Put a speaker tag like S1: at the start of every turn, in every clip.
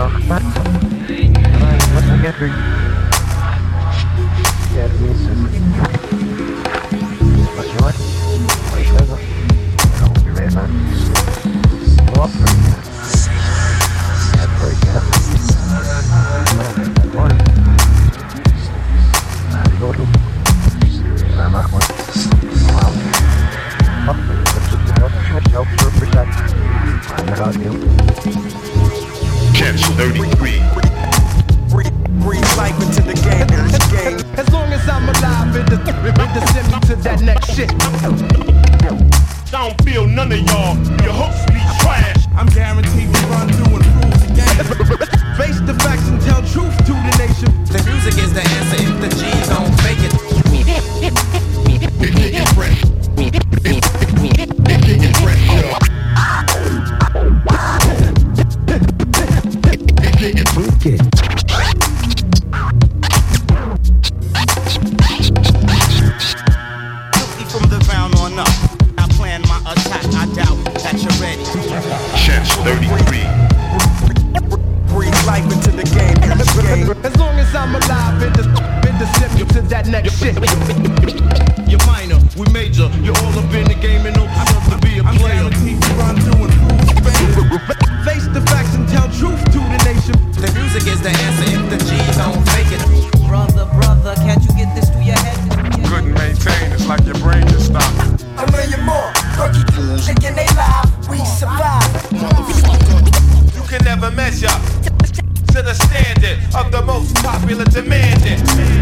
S1: Catch 33.
S2: Breathe life into the game.
S3: As long as I'm alive, it send me to that next shit.
S1: I don't feel none of y'all. Your hooks be trash.
S2: I'm guaranteed to run through and prove the game.
S3: Face the facts and tell truth to the nation.
S2: The music is the answer if the G's don't fake it.
S1: Get fresh. Get fresh, yo. Get funky.
S2: From the ground on up, I plan my attack. I doubt that you're ready.
S1: Catch 33.
S2: Breathe life into the game.
S3: As long as I'm alive, it send me to that next shit.
S4: You're minor, we major. You're all up in the game and no deserve to be a
S2: I'm
S4: player.
S2: guaranteed to run through and prove the game.
S3: Face the facts and tell truth to the nation.
S2: The music is the answer if the G's don't fake it.
S5: Brother, can't you get this through your head?
S6: Couldn't maintain, it's like your brain just stopped.
S7: A million more, rookie thinking they live, we survive.
S4: You can never measure to the standard of the most popular demanding.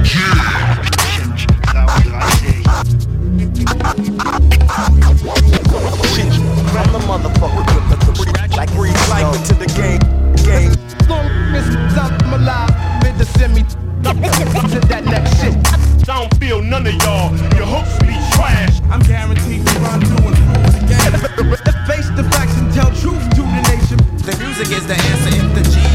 S2: From the motherfucker, like breathe life into the game.
S3: As long as I'm alive, it send me to that next shit.
S1: I don't feel none of y'all. Your hooks be trash.
S2: I'm guaranteed to run through and prove the game.
S3: Face the facts and tell truth to the nation.
S2: The music is the answer if the G's